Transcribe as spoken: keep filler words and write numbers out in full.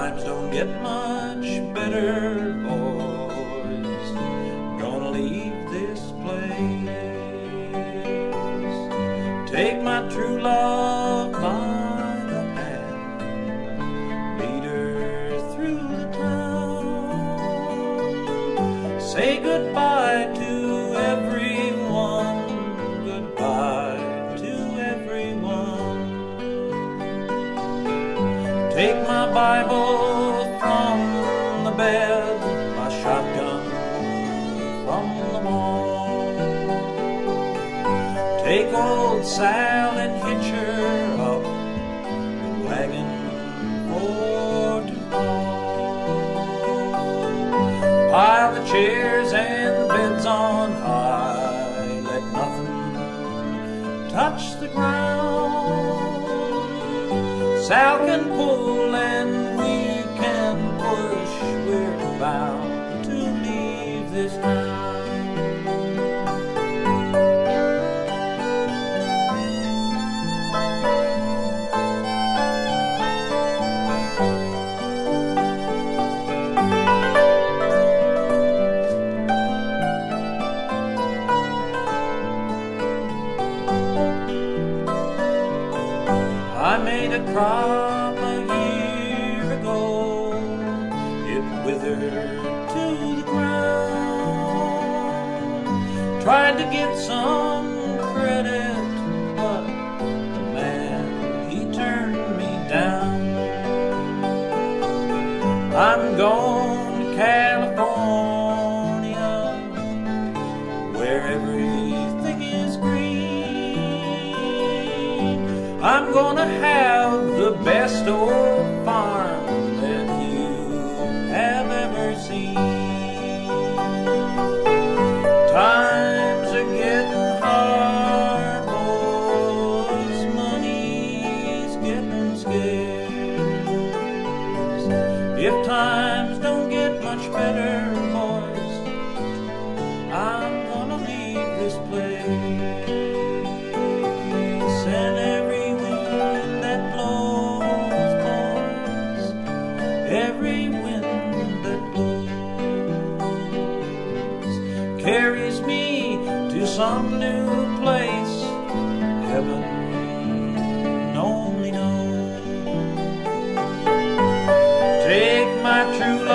Times don't get much better, boys. Gonna leave this place. Take my true love by the hand, lead her through the town. Say goodbye to everyone, goodbye to everyone. Take my Bible from the bed, my shotgun from the wall. Take old Sal and hitch her up the wagon for to haul. Pile the chairs and the beds on high, let nothing touch the ground. Sal can pull and we can push, we're bound to leave this town. I made a crop a year ago, it withered to the ground. Tried to get some credit, but the man, he turned me down. I'm going to California, where everything is green. I'm gonna have the best old farm that you have ever seen. Times are getting hard, boys, money's getting scarce. If times don't get much better, boys, I'm gonna leave this place. And every wind that blows, boys, every wind that blows carries me to some new place, heaven only knows. Take my true